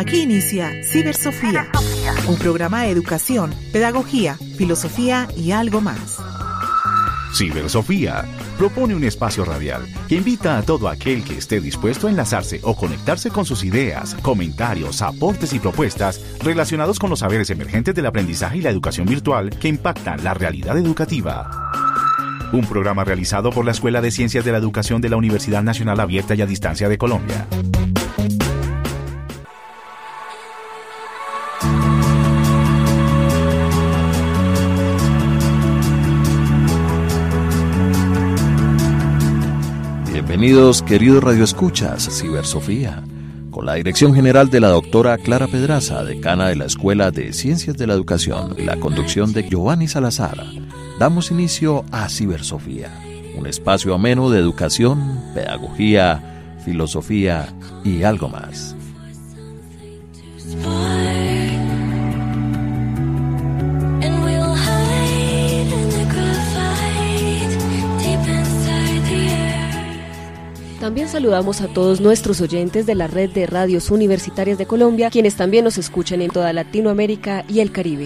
Aquí inicia Cibersofía, un programa de educación, pedagogía, filosofía y algo más. Cibersofía propone un espacio radial que invita a todo aquel que esté dispuesto a enlazarse o conectarse con sus ideas, comentarios, aportes y propuestas relacionados con los saberes emergentes del aprendizaje y la educación virtual que impactan la realidad educativa. Un programa realizado por la Escuela de Ciencias de la Educación de la Universidad Nacional Abierta y a Distancia de Colombia. Bienvenidos, queridos radioescuchas, a Cibersofía, con la dirección general de la doctora Clara Pedraza, decana de la Escuela de Ciencias de la Educación, y la conducción de Giovanni Salazar. Damos inicio a Cibersofía, un espacio ameno de educación, pedagogía, filosofía y algo más. También saludamos a todos nuestros oyentes de la red de radios universitarias de Colombia, quienes también nos escuchan en toda Latinoamérica y el Caribe.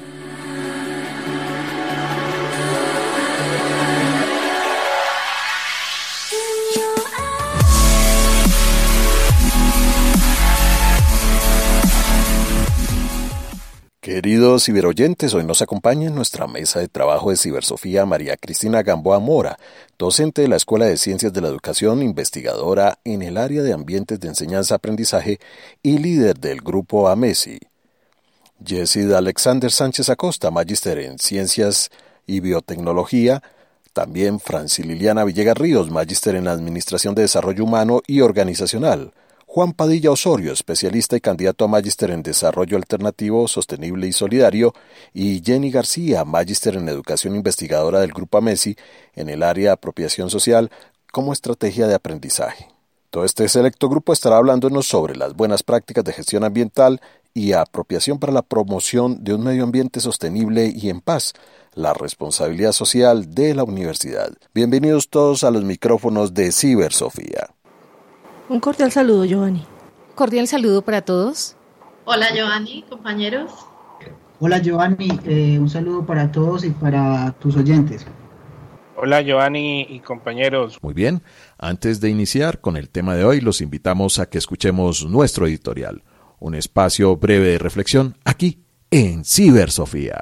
Queridos ciberoyentes, hoy nos acompaña en nuestra mesa de trabajo de Cibersofía María Cristina Gamboa Mora, docente de la Escuela de Ciencias de la Educación, investigadora en el área de ambientes de enseñanza-aprendizaje y líder del grupo AMESI. Yesid Alexander Sánchez Acosta, magíster en Ciencias y Biotecnología. También Franci Liliana Villegas Ríos, magíster en Administración de Desarrollo Humano y Organizacional. Juan Padilla Osorio, especialista y candidato a magíster en Desarrollo Alternativo, Sostenible y Solidario, y Jenny García, magíster en Educación Investigadora del Grupo AMESI en el área de Apropiación Social como estrategia de aprendizaje. Todo este selecto grupo estará hablándonos sobre las buenas prácticas de gestión ambiental y apropiación para la promoción de un medio ambiente sostenible y en paz, la responsabilidad social de la universidad. Bienvenidos todos a los micrófonos de Cibersofía. Un cordial saludo, Giovanni. Cordial saludo para todos. Hola, Giovanni, compañeros. Hola, Giovanni, un saludo para todos y para tus oyentes. Hola, Giovanni y compañeros. Muy bien, antes de iniciar con el tema de hoy, los invitamos a que escuchemos nuestro editorial, un espacio breve de reflexión aquí en Cibersofía.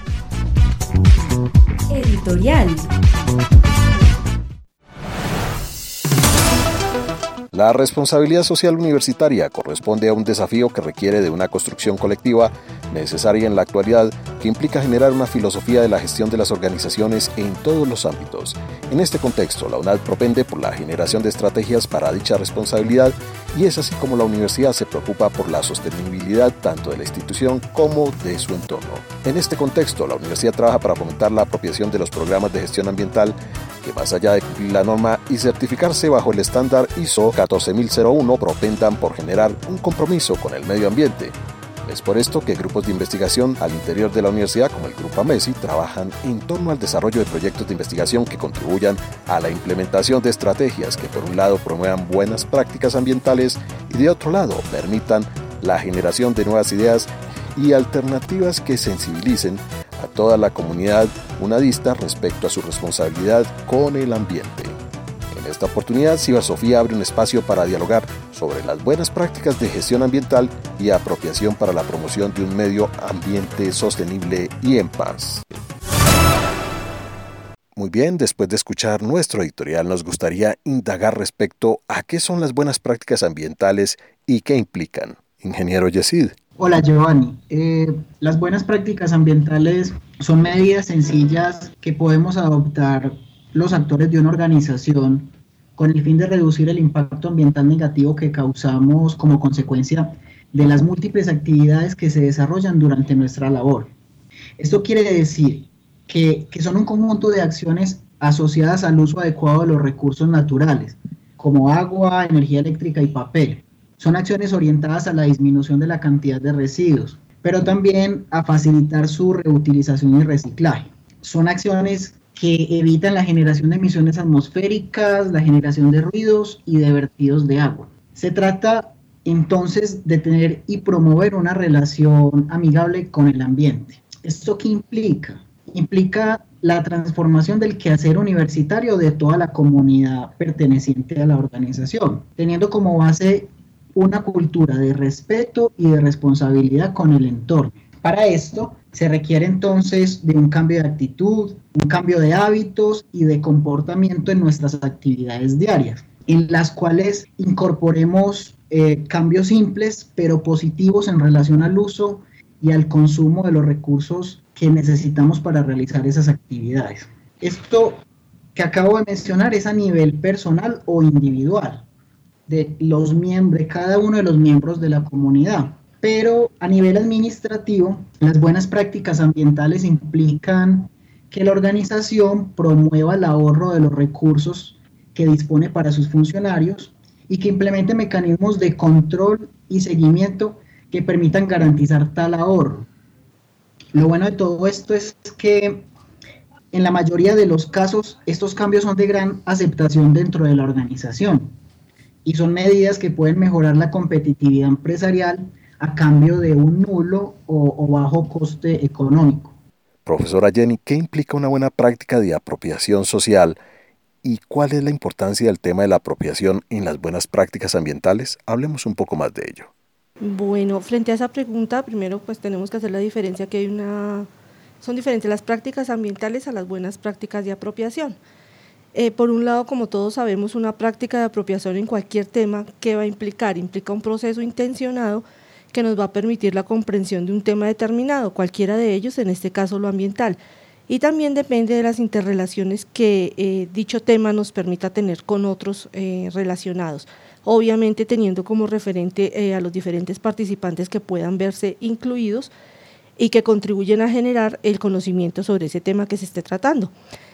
Editorial. La responsabilidad social universitaria corresponde a un desafío que requiere de una construcción colectiva necesaria en la actualidad, que implica generar una filosofía de la gestión de las organizaciones en todos los ámbitos. En este contexto, la UNAD propende por la generación de estrategias para dicha responsabilidad, y es así como la universidad se preocupa por la sostenibilidad tanto de la institución como de su entorno. En este contexto, la universidad trabaja para fomentar la apropiación de los programas de gestión ambiental que, más allá de cumplir la norma y certificarse bajo el estándar ISO 14001, propendan por generar un compromiso con el medio ambiente. Es por esto que grupos de investigación al interior de la universidad, como el Grupo AMESI, trabajan en torno al desarrollo de proyectos de investigación que contribuyan a la implementación de estrategias que, por un lado, promuevan buenas prácticas ambientales y, de otro lado, permitan la generación de nuevas ideas y alternativas que sensibilicen a toda la comunidad unadista respecto a su responsabilidad con el ambiente. En esta oportunidad, Cibersofía abre un espacio para dialogar sobre las buenas prácticas de gestión ambiental y apropiación para la promoción de un medio ambiente sostenible y en paz. Muy bien, después de escuchar nuestro editorial, nos gustaría indagar respecto a qué son las buenas prácticas ambientales y qué implican. Ingeniero Yesid. Hola, Giovanni. Las buenas prácticas ambientales son medidas sencillas que podemos adoptar los actores de una organización con el fin de reducir el impacto ambiental negativo que causamos como consecuencia de las múltiples actividades que se desarrollan durante nuestra labor. Esto quiere decir que son un conjunto de acciones asociadas al uso adecuado de los recursos naturales, como agua, energía eléctrica y papel. Son acciones orientadas a la disminución de la cantidad de residuos, pero también a facilitar su reutilización y reciclaje. Son acciones que evitan la generación de emisiones atmosféricas, la generación de ruidos y de vertidos de agua. Se trata entonces de tener y promover una relación amigable con el ambiente. ¿Esto qué implica? Implica la transformación del quehacer universitario de toda la comunidad perteneciente a la organización, teniendo como base una cultura de respeto y de responsabilidad con el entorno. Para esto se requiere entonces de un cambio de actitud, un cambio de hábitos y de comportamiento en nuestras actividades diarias, en las cuales incorporemos cambios simples pero positivos en relación al uso y al consumo de los recursos que necesitamos para realizar esas actividades. Esto que acabo de mencionar es a nivel personal o individual de los miembros, de cada uno de los miembros de la comunidad. Pero a nivel administrativo, las buenas prácticas ambientales implican que la organización promueva el ahorro de los recursos que dispone para sus funcionarios y que implemente mecanismos de control y seguimiento que permitan garantizar tal ahorro. Lo bueno de todo esto es que en la mayoría de los casos estos cambios son de gran aceptación dentro de la organización y son medidas que pueden mejorar la competitividad empresarial a cambio de un nulo o bajo coste económico. Profesora Jenny, ¿qué implica una buena práctica de apropiación social y cuál es la importancia del tema de la apropiación en las buenas prácticas ambientales? Hablemos un poco más de ello. Bueno, frente a esa pregunta, primero pues tenemos que hacer la diferencia que son diferentes las prácticas ambientales a las buenas prácticas de apropiación. Por un lado, como todos sabemos, una práctica de apropiación en cualquier tema, ¿qué va a implicar? Implica un proceso intencionado que nos va a permitir la comprensión de un tema determinado, cualquiera de ellos, en este caso lo ambiental. Y también depende de las interrelaciones que dicho tema nos permita tener con otros relacionados. Obviamente teniendo como referente a los diferentes participantes que puedan verse incluidos y que contribuyen a generar el conocimiento sobre ese tema que se esté tratando.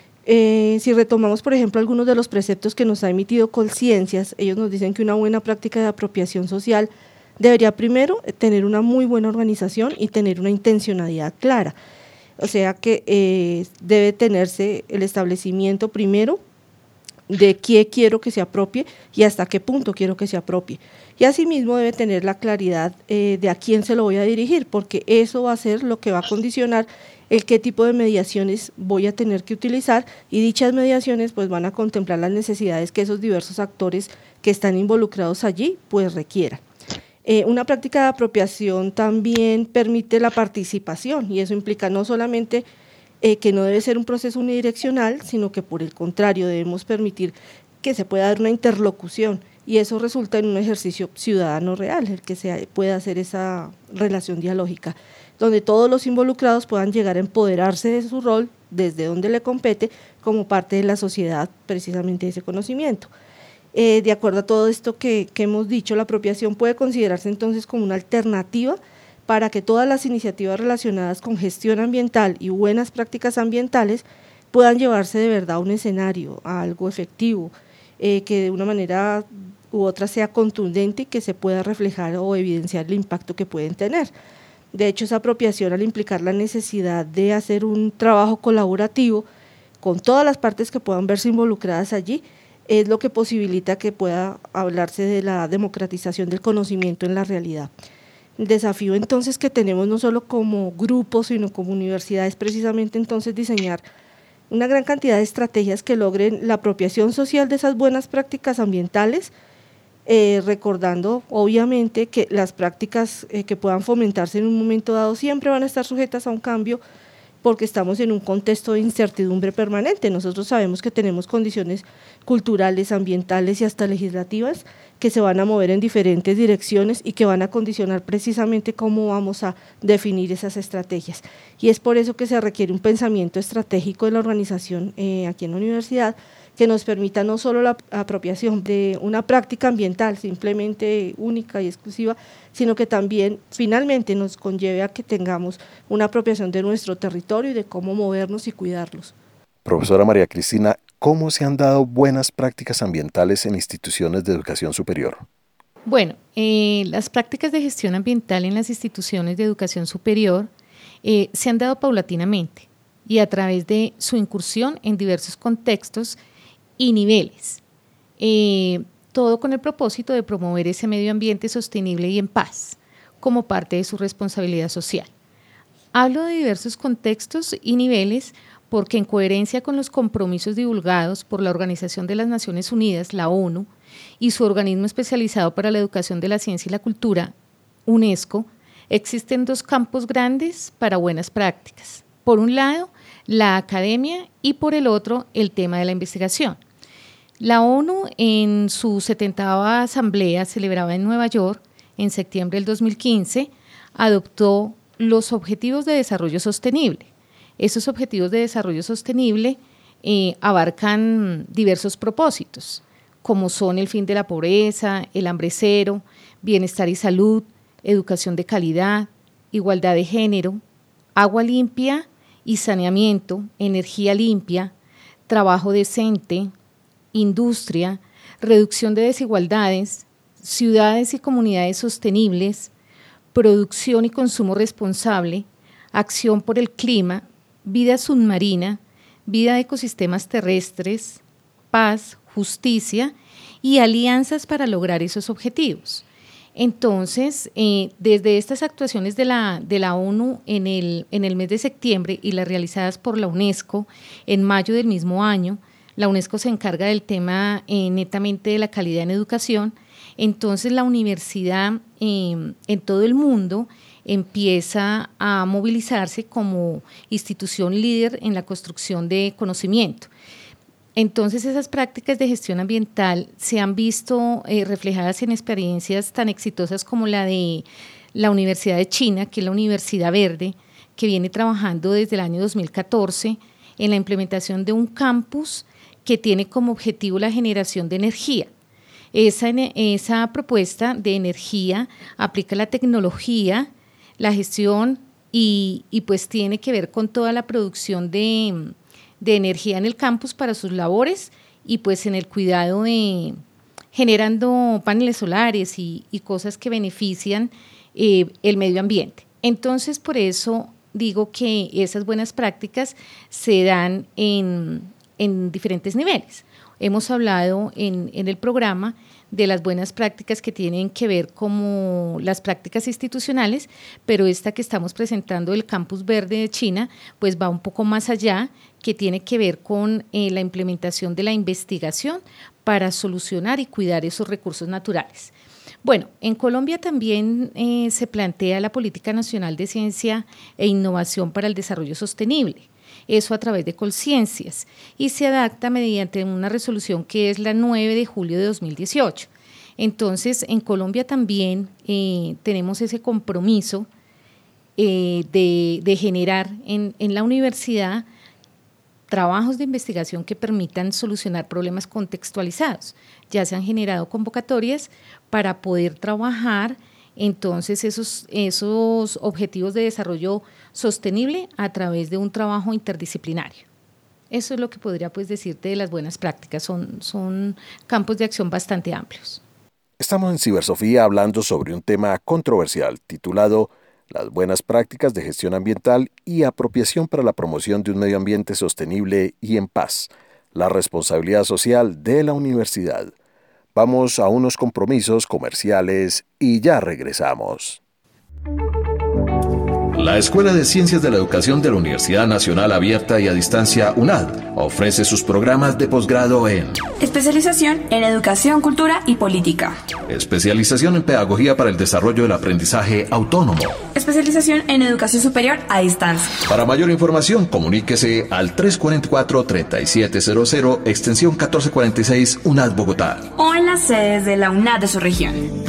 Si retomamos, por ejemplo, algunos de los preceptos que nos ha emitido Colciencias, ellos nos dicen que una buena práctica de apropiación social debería primero tener una muy buena organización y tener una intencionalidad clara. O sea que debe tenerse el establecimiento primero de qué quiero que se apropie y hasta qué punto quiero que se apropie. Y asimismo debe tener la claridad de a quién se lo voy a dirigir, porque eso va a ser lo que va a condicionar el qué tipo de mediaciones voy a tener que utilizar, y dichas mediaciones pues van a contemplar las necesidades que esos diversos actores que están involucrados allí pues requieran. Una práctica de apropiación también permite la participación, y eso implica no solamente que no debe ser un proceso unidireccional, sino que por el contrario debemos permitir que se pueda dar una interlocución, y eso resulta en un ejercicio ciudadano real, el que se pueda hacer esa relación dialógica, donde todos los involucrados puedan llegar a empoderarse de su rol desde donde le compete como parte de la sociedad, precisamente de ese conocimiento. De acuerdo a todo esto que hemos dicho, la apropiación puede considerarse entonces como una alternativa para que todas las iniciativas relacionadas con gestión ambiental y buenas prácticas ambientales puedan llevarse de verdad a un escenario, a algo efectivo, que de una manera u otra sea contundente y que se pueda reflejar o evidenciar el impacto que pueden tener. De hecho, esa apropiación, al implicar la necesidad de hacer un trabajo colaborativo con todas las partes que puedan verse involucradas allí, es lo que posibilita que pueda hablarse de la democratización del conocimiento en la realidad. El desafío entonces que tenemos no solo como grupo, sino como universidad, es precisamente entonces diseñar una gran cantidad de estrategias que logren la apropiación social de esas buenas prácticas ambientales, recordando obviamente que las prácticas que puedan fomentarse en un momento dado siempre van a estar sujetas a un cambio, porque estamos en un contexto de incertidumbre permanente. Nosotros sabemos que tenemos condiciones culturales, ambientales y hasta legislativas que se van a mover en diferentes direcciones y que van a condicionar precisamente cómo vamos a definir esas estrategias. Y es por eso que se requiere un pensamiento estratégico de la organización aquí en la universidad, que nos permita no solo la apropiación de una práctica ambiental simplemente única y exclusiva, sino que también finalmente nos conlleve a que tengamos una apropiación de nuestro territorio y de cómo movernos y cuidarlos. Profesora María Cristina, ¿cómo se han dado buenas prácticas ambientales en instituciones de educación superior? Bueno, las prácticas de gestión ambiental en las instituciones de educación superior se han dado paulatinamente y a través de su incursión en diversos contextos y niveles. todo con el propósito de promover ese medio ambiente sostenible y en paz, como parte de su responsabilidad social. Hablo de diversos contextos y niveles porque en coherencia con los compromisos divulgados por la Organización de las Naciones Unidas, la ONU, y su organismo especializado para la educación de la ciencia y la cultura, UNESCO, existen 2 campos grandes para buenas prácticas. Por un lado, la academia y por el otro, el tema de la investigación. La ONU en su 70ª asamblea celebrada en Nueva York en septiembre del 2015 adoptó los Objetivos de Desarrollo Sostenible. Esos Objetivos de Desarrollo Sostenible abarcan diversos propósitos, como son el fin de la pobreza, el hambre cero, bienestar y salud, educación de calidad, igualdad de género, agua limpia y saneamiento, energía limpia, trabajo decente, industria, reducción de desigualdades, ciudades y comunidades sostenibles, producción y consumo responsable, acción por el clima, vida submarina, vida de ecosistemas terrestres, paz, justicia y alianzas para lograr esos objetivos. Entonces, desde estas actuaciones de la ONU en el mes de septiembre y las realizadas por la UNESCO en mayo del mismo año, la UNESCO se encarga del tema netamente de la calidad en educación. Entonces, la universidad en todo el mundo empieza a movilizarse como institución líder en la construcción de conocimiento. Entonces, esas prácticas de gestión ambiental se han visto reflejadas en experiencias tan exitosas como la de la Universidad de China, que es la Universidad Verde, que viene trabajando desde el año 2014 en la implementación de un campus que tiene como objetivo la generación de energía. Esa propuesta de energía aplica la tecnología, la gestión y pues tiene que ver con toda la producción de energía en el campus para sus labores y pues en el cuidado de generando paneles solares y cosas que benefician el medio ambiente. Entonces, por eso digo que esas buenas prácticas se dan en diferentes niveles. Hemos hablado en el programa de las buenas prácticas que tienen que ver como las prácticas institucionales, pero esta que estamos presentando, el Campus Verde de China, pues va un poco más allá, que tiene que ver con la implementación de la investigación para solucionar y cuidar esos recursos naturales. Bueno, en Colombia también se plantea la Política Nacional de Ciencia e Innovación para el Desarrollo Sostenible, eso a través de Colciencias, y se adapta mediante una resolución que es la 9 de julio de 2018. Entonces, en Colombia también tenemos ese compromiso de generar en la universidad trabajos de investigación que permitan solucionar problemas contextualizados. Ya se han generado convocatorias para poder trabajar entonces esos objetivos de desarrollo sostenible a través de un trabajo interdisciplinario. Eso es lo que podría pues decirte de las buenas prácticas, son campos de acción bastante amplios. Estamos en Cibersofía hablando sobre un tema controversial titulado Las buenas prácticas de gestión ambiental y apropiación para la promoción de un medio ambiente sostenible y en paz, la responsabilidad social de la universidad. Vamos a unos compromisos comerciales y ya regresamos. La Escuela de Ciencias de la Educación de la Universidad Nacional Abierta y a Distancia UNAD ofrece sus programas de posgrado en especialización en Educación, Cultura y Política, especialización en Pedagogía para el Desarrollo del Aprendizaje Autónomo, especialización en Educación Superior a Distancia. Para mayor información, comuníquese al 344-3700, extensión 1446, UNAD Bogotá, o en las sedes de la UNAD de su región.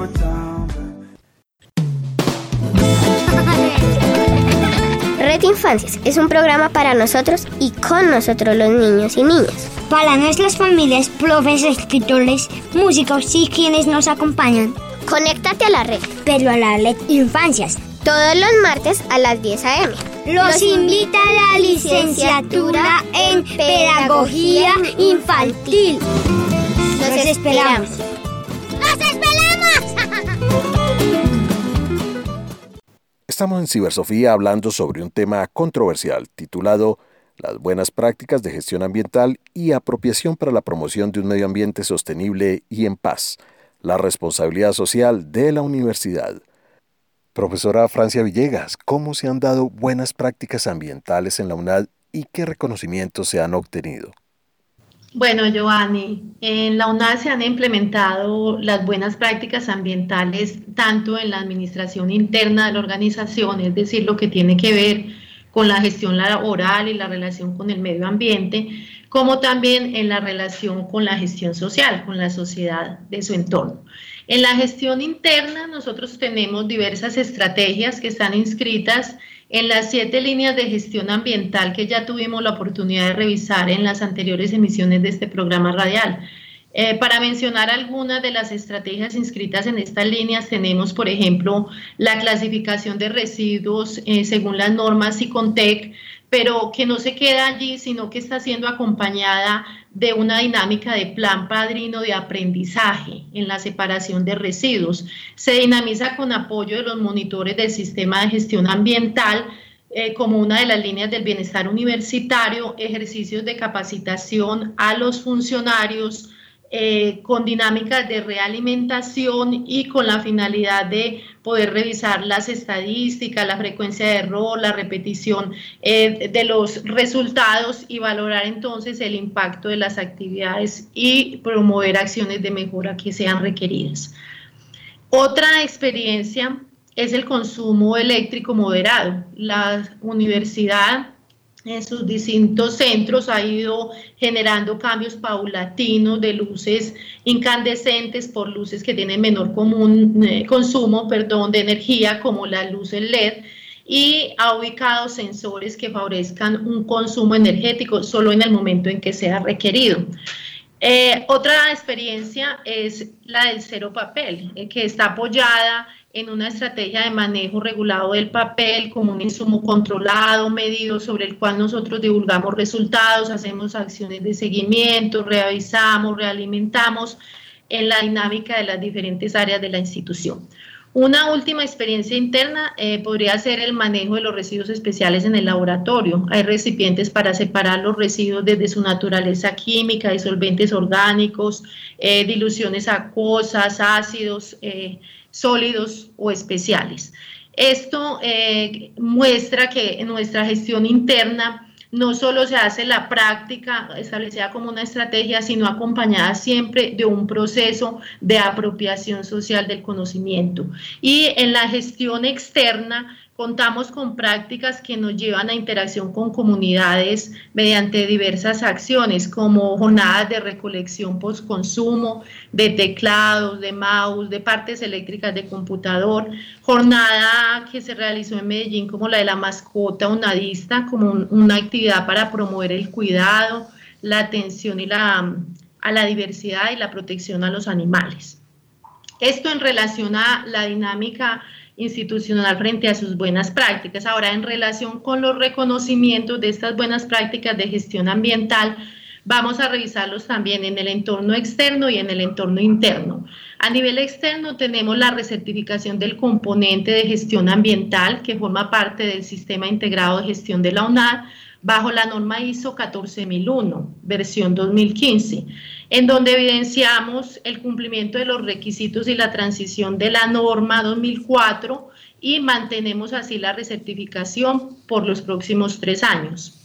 Red Infancias es un programa para nosotros y con nosotros los niños y niñas. Para nuestras familias, profes, escritores, músicos y quienes nos acompañan. Conéctate a la red. Pero a la Red Infancias. Todos los martes a las 10 a.m. Los invita a la licenciatura en Pedagogía Infantil. Los esperamos. ¡Los esperamos! Estamos en Cibersofía hablando sobre un tema controversial titulado las buenas prácticas de gestión ambiental y apropiación para la promoción de un medio ambiente sostenible y en paz, la responsabilidad social de la universidad. Profesora Francia Villegas, ¿cómo se han dado buenas prácticas ambientales en la UNAD y qué reconocimientos se han obtenido? Bueno, Giovanni, en la UNAD se han implementado las buenas prácticas ambientales tanto en la administración interna de la organización, es decir, lo que tiene que ver con la gestión laboral y la relación con el medio ambiente, como también en la relación con la gestión social, con la sociedad de su entorno. En la gestión interna nosotros tenemos diversas estrategias que están inscritas en las 7 líneas de gestión ambiental que ya tuvimos la oportunidad de revisar en las anteriores emisiones de este programa radial. Para mencionar algunas de las estrategias inscritas en estas líneas, tenemos, por ejemplo, la clasificación de residuos según las normas Sicontec, pero que no se queda allí, sino que está siendo acompañada de una dinámica de plan padrino de aprendizaje en la separación de residuos. Se dinamiza con apoyo de los monitores del sistema de gestión ambiental, como una de las líneas del bienestar universitario, ejercicios de capacitación a los funcionarios, con dinámicas de realimentación y con la finalidad de poder revisar las estadísticas, la frecuencia de error, la repetición de los resultados y valorar entonces el impacto de las actividades y promover acciones de mejora que sean requeridas. Otra experiencia es el consumo eléctrico moderado. La universidad en sus distintos centros ha ido generando cambios paulatinos de luces incandescentes por luces que tienen menor consumo de energía, como las luces LED, y ha ubicado sensores que favorezcan un consumo energético solo en el momento en que sea requerido. Otra experiencia es la del cero papel, que está apoyada en una estrategia de manejo regulado del papel como un insumo controlado, medido, sobre el cual nosotros divulgamos resultados, hacemos acciones de seguimiento, reavisamos, realimentamos en la dinámica de las diferentes áreas de la institución. Una última experiencia interna podría ser el manejo de los residuos especiales en el laboratorio. Hay recipientes para separar los residuos desde su naturaleza química, disolventes orgánicos, diluciones acuosas, ácidos, sólidos o especiales. Esto muestra que en nuestra gestión interna no solo se hace la práctica establecida como una estrategia, sino acompañada siempre de un proceso de apropiación social del conocimiento. Y en la gestión externa contamos con prácticas que nos llevan a interacción con comunidades mediante diversas acciones, como jornadas de recolección postconsumo, de teclados, de mouse, de partes eléctricas de computador, jornada que se realizó en Medellín como la de la mascota unadista, como una actividad para promover el cuidado, la atención a la diversidad y la protección a los animales. Esto en relación a la dinámica institucional frente a sus buenas prácticas. Ahora, en relación con los reconocimientos de estas buenas prácticas de gestión ambiental, vamos a revisarlos también en el entorno externo y en el entorno interno. A nivel externo tenemos la recertificación del componente de gestión ambiental que forma parte del Sistema Integrado de Gestión de la UNAD bajo la norma ISO 14001, versión 2015, en donde evidenciamos el cumplimiento de los requisitos y la transición de la norma 2004 y mantenemos así la recertificación por los próximos 3 años.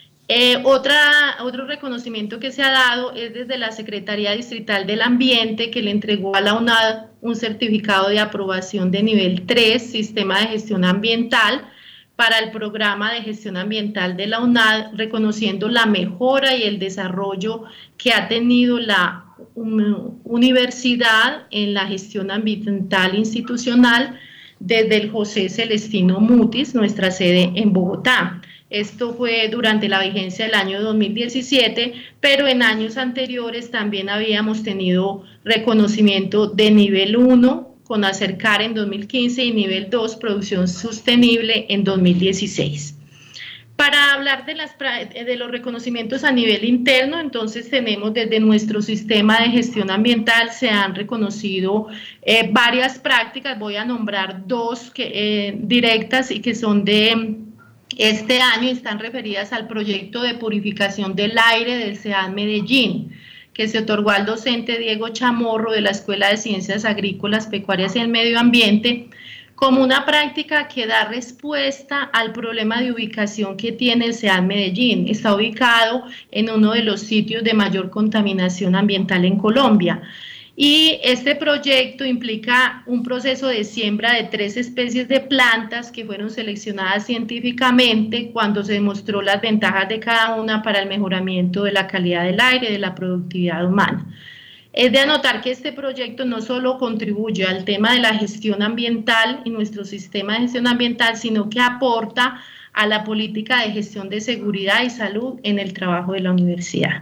Otro reconocimiento que se ha dado es desde la Secretaría Distrital del Ambiente, que le entregó a la UNAD un certificado de aprobación de nivel 3, Sistema de Gestión Ambiental, para el programa de gestión ambiental de la UNAD, reconociendo la mejora y el desarrollo que ha tenido la universidad en la gestión ambiental institucional desde el José Celestino Mutis, nuestra sede en Bogotá. Esto fue durante la vigencia del año 2017, pero en años anteriores también habíamos tenido reconocimiento de nivel 1, con Acercar en 2015 y nivel 2, producción sostenible en 2016. Para hablar de los reconocimientos a nivel interno, entonces tenemos desde nuestro sistema de gestión ambiental se han reconocido varias prácticas. Voy a nombrar 2 directas y que son de este año están referidas al proyecto de purificación del aire del CEAD Medellín, que se otorgó al docente Diego Chamorro de la Escuela de Ciencias Agrícolas, Pecuarias y el Medio Ambiente, como una práctica que da respuesta al problema de ubicación que tiene el CEAD Medellín. Está ubicado en uno de los sitios de mayor contaminación ambiental en Colombia. Y este proyecto implica un proceso de siembra de 3 especies de plantas que fueron seleccionadas científicamente cuando se demostró las ventajas de cada una para el mejoramiento de la calidad del aire y de la productividad humana. Es de anotar que este proyecto no solo contribuye al tema de la gestión ambiental y nuestro sistema de gestión ambiental, sino que aporta a la política de gestión de seguridad y salud en el trabajo de la universidad.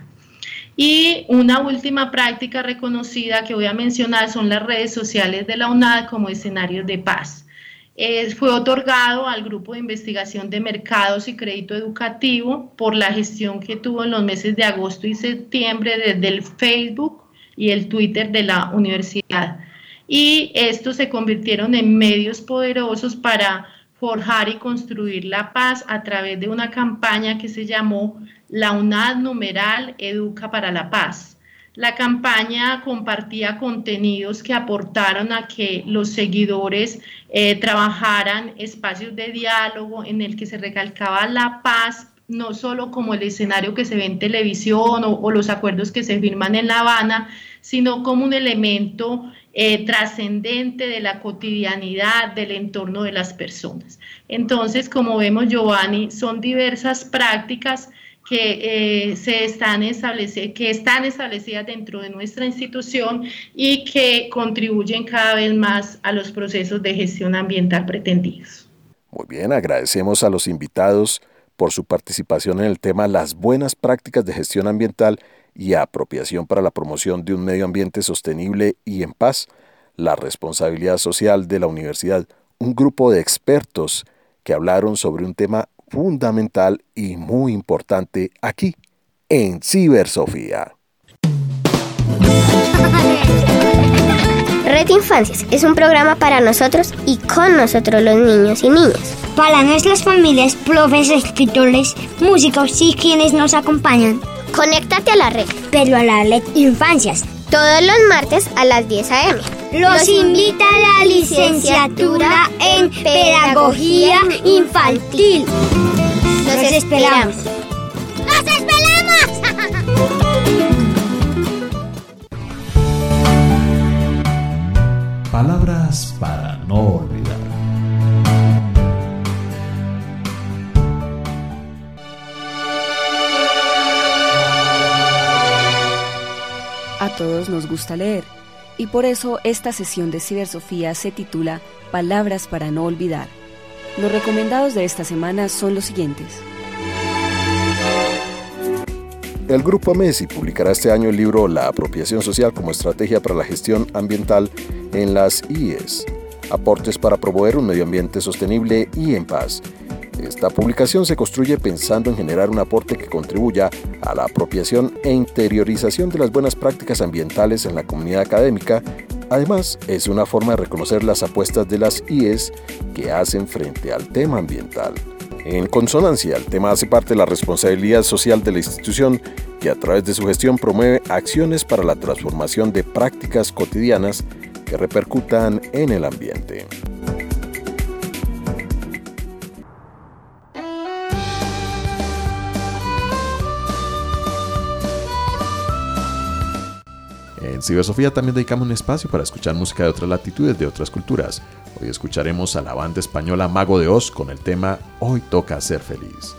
Y una última práctica reconocida que voy a mencionar son las redes sociales de la UNAD como escenarios de paz. Fue otorgado al Grupo de Investigación de Mercados y Crédito Educativo por la gestión que tuvo en los meses de agosto y septiembre desde el Facebook y el Twitter de la universidad. Y estos se convirtieron en medios poderosos para forjar y construir la paz a través de una campaña que se llamó La UNAD numeral Educa para la Paz. La campaña compartía contenidos que aportaron a que los seguidores trabajaran espacios de diálogo en el que se recalcaba la paz, no solo como el escenario que se ve en televisión o los acuerdos que se firman en La Habana, sino como un elemento trascendente de la cotidianidad, del entorno de las personas. Entonces, como vemos, Giovanni, son diversas prácticas que están establecidas dentro de nuestra institución y que contribuyen cada vez más a los procesos de gestión ambiental pretendidos. Muy bien, agradecemos a los invitados por su participación en el tema Las buenas prácticas de gestión ambiental y apropiación para la promoción de un medio ambiente sostenible y en paz, la responsabilidad social de la universidad, un grupo de expertos que hablaron sobre un tema fundamental y muy importante aquí, en Cibersofía. Red Infancias es un programa para nosotros y con nosotros los niños y niñas. Para nuestras familias, profes, escritores, músicos y quienes nos acompañan. Conéctate a la red. Pero a la Red Infancias. Todos los martes a las 10 a.m. Los invita a la licenciatura en Pedagogía Infantil. Los esperamos. ¡Los esperamos! Palabras para no olvidar. A todos nos gusta leer, y por eso esta sesión de Cibersofía se titula Palabras para no olvidar. Los recomendados de esta semana son los siguientes. El Grupo MESI publicará este año el libro La apropiación social como estrategia para la gestión ambiental en las IES, aportes para promover un medio ambiente sostenible y en paz. Esta publicación se construye pensando en generar un aporte que contribuya a la apropiación e interiorización de las buenas prácticas ambientales en la comunidad académica. Además, es una forma de reconocer las apuestas de las IES que hacen frente al tema ambiental. En consonancia, el tema hace parte de la responsabilidad social de la institución, que a través de su gestión promueve acciones para la transformación de prácticas cotidianas que repercutan en el ambiente. En Cibersofía también dedicamos un espacio para escuchar música de otras latitudes, de otras culturas. Hoy escucharemos a la banda española Mago de Oz con el tema Hoy toca ser feliz.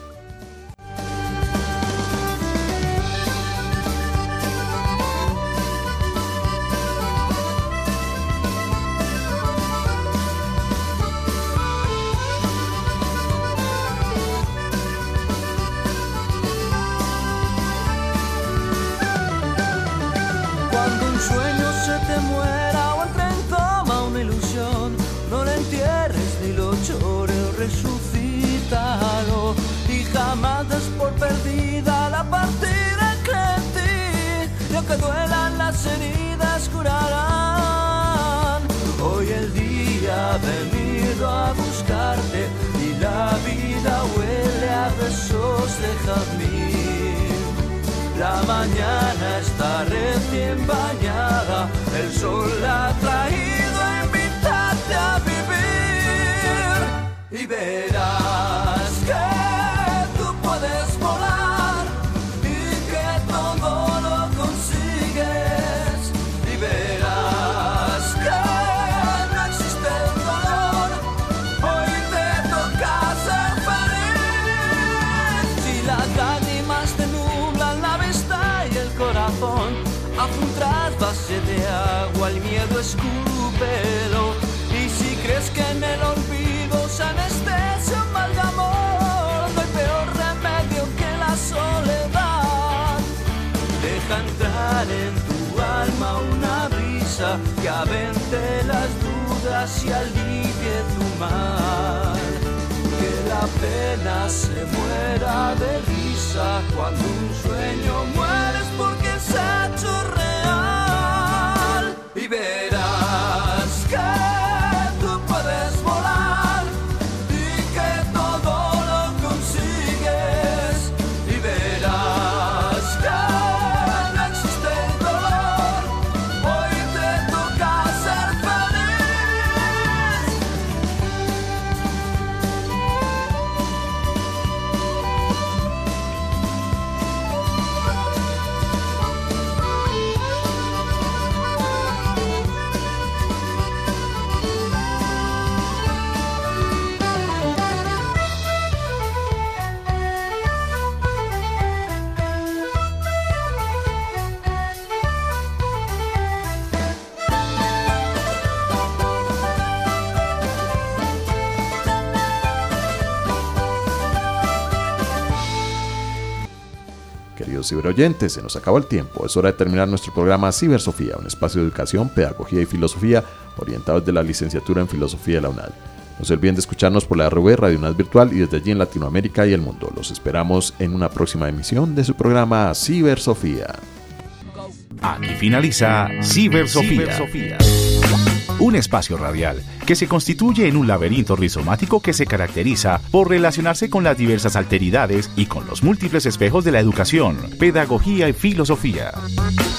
Que duelan las heridas curarán. Hoy el día ha venido a buscarte y la vida vuelve de jazmín. La mañana está recién bañada, el sol la ha traído a invitarte a vivir. Y verás que tú puedes volar y que todo lo consigues. Y verás que no existe el dolor, hoy te toca ser feliz. Si las lágrimas te nublan la vista y el corazón, haz un trasvase de agua, el miedo escúpelo. Y si crees que en el olvido se anestesia un mal de amor, no hay peor remedio que la soledad. Deja entrar en tu alma una brisa que avente las dudas y alivie tu mal. Que la pena se muera de risa cuando un sueño mueres porque se ha hecho real. Y verás que tú puedes volar y que todo lo consigues. Y verás que no existe el dolor, hoy te toca ser feliz. Queridos ciberoyentes, se nos acabó el tiempo. Es hora de terminar nuestro programa Cibersofía, un espacio de educación, pedagogía y filosofía orientado desde la licenciatura en Filosofía de la UNAD. No se olviden de escucharnos por la RV Radio UNAD Virtual y desde allí en Latinoamérica y el mundo. Los esperamos en una próxima emisión de su programa Cibersofía. Aquí finaliza Cibersofía. Un espacio radial que se constituye en un laberinto rizomático que se caracteriza por relacionarse con las diversas alteridades y con los múltiples espejos de la educación, pedagogía y filosofía.